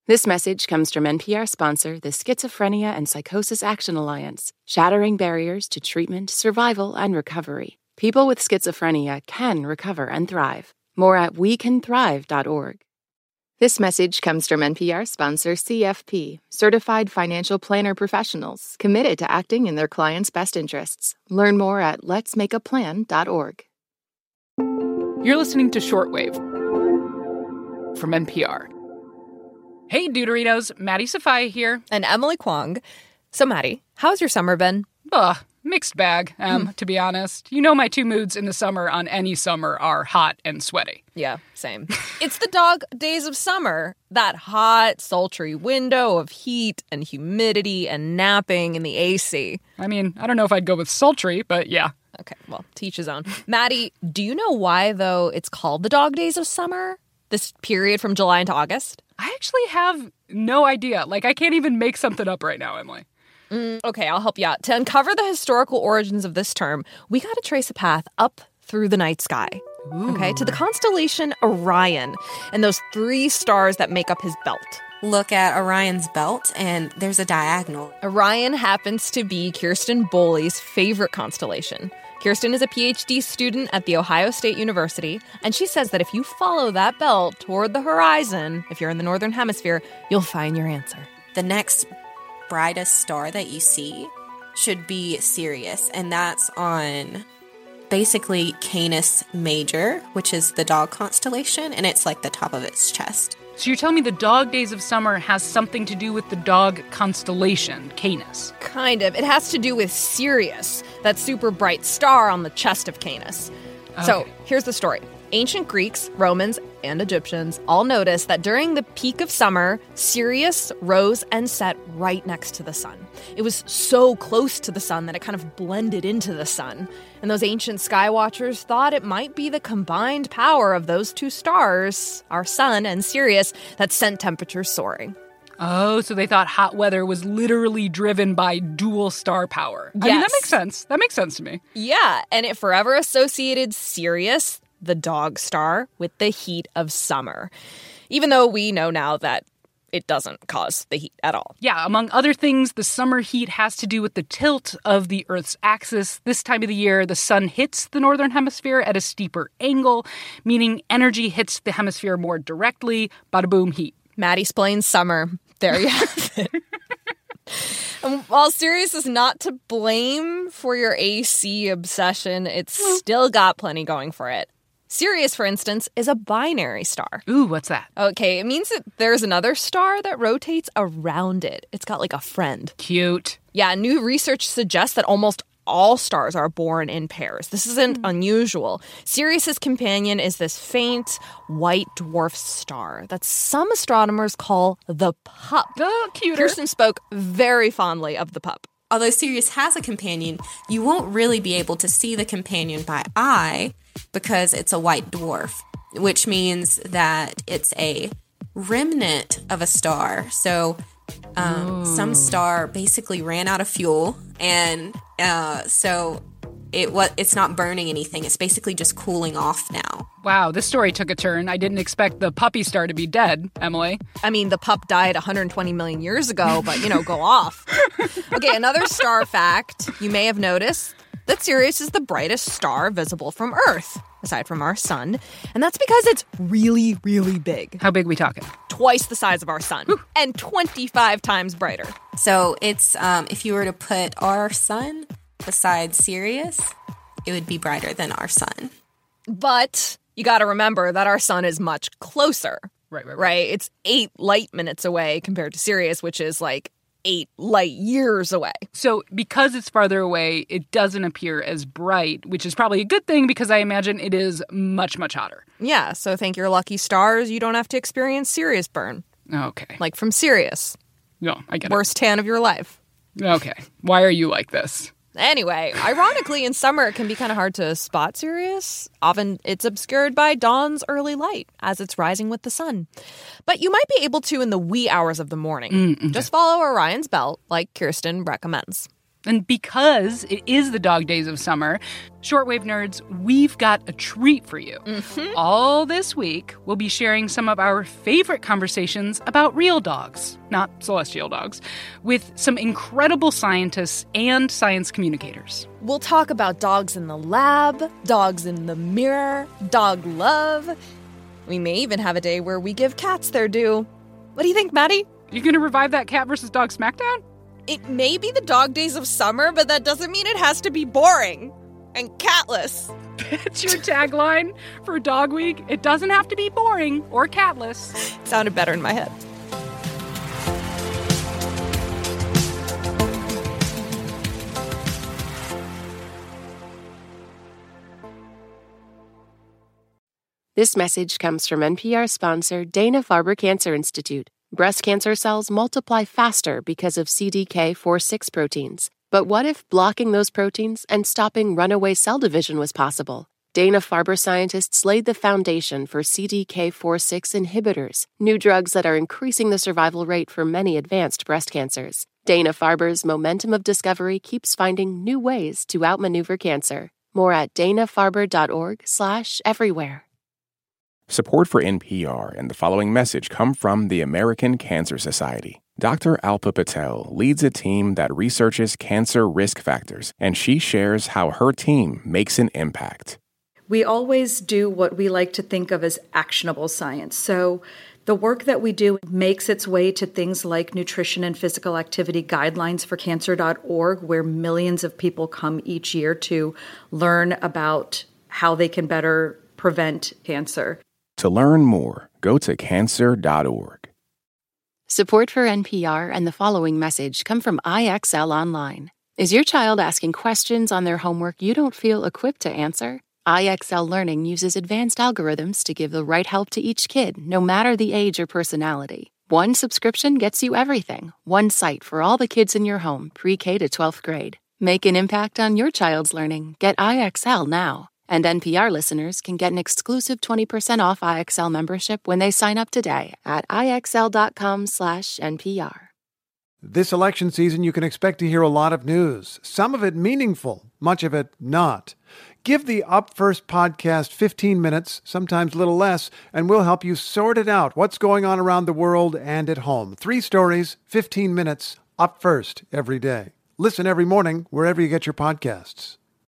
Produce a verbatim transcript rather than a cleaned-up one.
This message comes from N P R sponsor, the Schizophrenia and Psychosis Action Alliance, shattering barriers to treatment, survival, and recovery. People with schizophrenia can recover and thrive. More at we can thrive dot org. This message comes from N P R sponsor C F P, Certified Financial Planner Professionals, committed to acting in their clients' best interests. Learn more at lets make a plan dot org. You're listening to Shortwave from N P R. Hey, Deuterinos, Maddie Safai here. And Emily Kwong. So, Maddie, how's your summer been? Ugh, mixed bag, um, mm. to be honest. You know my two moods in the summer on any summer are hot and sweaty. Yeah, same. It's the dog days of summer. That hot, sultry window of heat and humidity and napping in the A C. I mean, I don't know if I'd go with sultry, but yeah. Okay, well, to each his own. Maddie, do you know why, though, it's called the dog days of summer? This period from July into August? I actually have no idea. Like, I can't even make something up right now, Emily. Mm, okay, I'll help you out. To uncover the historical origins of this term, we got to trace a path up through the night sky. Ooh. Okay, to the constellation Orion and those three stars that make up his belt. Look at Orion's belt, and there's a diagonal. Orion happens to be Kirsten Bowley's favorite constellation. Kirsten is a P H D student at The Ohio State University, and she says that if you follow that belt toward the horizon, if you're in the northern hemisphere, you'll find your answer. The next brightest star that you see should be Sirius, and that's on basically Canis Major, which is the dog constellation, and it's like the top of its chest. So you're telling me the dog days of summer has something to do with the dog constellation, Canis? Kind of. It has to do with Sirius, that super bright star on the chest of Canis. Okay. So here's the story. Ancient Greeks, Romans, and Egyptians all noticed that during the peak of summer, Sirius rose and set right next to the sun. It was so close to the sun that it kind of blended into the sun. And those ancient sky watchers thought it might be the combined power of those two stars, our sun and Sirius, that sent temperatures soaring. Oh, so they thought hot weather was literally driven by dual star power. Yes. I mean, that makes sense. That makes sense to me. Yeah, and it forever associated Sirius, the dog star, with the heat of summer. Even though we know now that it doesn't cause the heat at all. Yeah, among other things, the summer heat has to do with the tilt of the Earth's axis. This time of the year, the sun hits the northern hemisphere at a steeper angle, meaning energy hits the hemisphere more directly. Bada boom, heat. Maddie explains summer. There you have it. And while Sirius is not to blame for your A C obsession, it's still got plenty going for it. Sirius, for instance, is a binary star. Ooh, what's that? Okay, it means that there's another star that rotates around it. It's got like a friend. Cute. Yeah, new research suggests that almost all stars are born in pairs. This isn't mm. unusual. Sirius's companion is this faint white dwarf star that some astronomers call the pup. Oh, cuter. Kirsten spoke very fondly of the pup. Although Sirius has a companion, you won't really be able to see the companion by eye because it's a white dwarf, which means that it's a remnant of a star. So um, some star basically ran out of fuel, and uh, so it was, it's not burning anything. It's basically just cooling off now. Wow, this story took a turn. I didn't expect the puppy star to be dead, Emily. I mean, the pup died one hundred twenty million years ago, but, you know, go off. Okay, another star fact you may have noticed that Sirius is the brightest star visible from Earth, aside from our sun. And that's because it's really, really big. How big we talking? Twice the size of our sun. Whew. And twenty-five times brighter. So it's, um, if you were to put our sun beside Sirius, it would be brighter than our sun. But you got to remember that our sun is much closer. Right, right, right. Right? It's eight light minutes away compared to Sirius, which is like eight light years away. So because it's farther away, it doesn't appear as bright, which is probably a good thing because I imagine it is much, much hotter. Yeah, so thank your lucky stars you don't have to experience Sirius burn. Okay. Like from Sirius. No, I get Worst it. tan of your life. Okay. Why are you like this? Anyway, ironically, in summer, it can be kind of hard to spot Sirius. Often it's obscured by dawn's early light as it's rising with the sun. But you might be able to in the wee hours of the morning. Mm, okay. Just follow Orion's belt like Kirsten recommends. And because it is the dog days of summer, Shortwave Nerds, we've got a treat for you. Mm-hmm. All this week, we'll be sharing some of our favorite conversations about real dogs, not celestial dogs, with some incredible scientists and science communicators. We'll talk about dogs in the lab, dogs in the mirror, dog love. We may even have a day where we give cats their due. What do you think, Maddie? You gonna revive that cat versus dog smackdown? It may be the dog days of summer, but that doesn't mean it has to be boring and catless. That's your tagline for Dog Week. It doesn't have to be boring or catless. It sounded better in my head. This message comes from N P R sponsor Dana-Farber Cancer Institute. Breast cancer cells multiply faster because of C D K four six proteins. But what if blocking those proteins and stopping runaway cell division was possible? Dana-Farber scientists laid the foundation for C D K four six inhibitors, new drugs that are increasing the survival rate for many advanced breast cancers. Dana-Farber's momentum of discovery keeps finding new ways to outmaneuver cancer. More at dana-farber.org slash everywhere. Support for N P R and the following message come from the American Cancer Society. Doctor Alpa Patel leads a team that researches cancer risk factors, and she shares how her team makes an impact. We always do what we like to think of as actionable science. So the work that we do makes its way to things like nutrition and physical activity guidelines for cancer dot org, where millions of people come each year to learn about how they can better prevent cancer. To learn more, go to cancer dot org. Support for N P R and the following message come from I X L Online. Is your child asking questions on their homework you don't feel equipped to answer? I X L Learning uses advanced algorithms to give the right help to each kid, no matter the age or personality. One subscription gets you everything. One site for all the kids in your home, pre-K to twelfth grade. Make an impact on your child's learning. Get I X L now. And N P R listeners can get an exclusive twenty percent off I X L membership when they sign up today at ixl.com slash NPR. This election season, you can expect to hear a lot of news, some of it meaningful, much of it not. Give the Up First podcast fifteen minutes, sometimes a little less, and we'll help you sort it out, what's going on around the world and at home. Three stories, fifteen minutes, Up First every day. Listen every morning wherever you get your podcasts.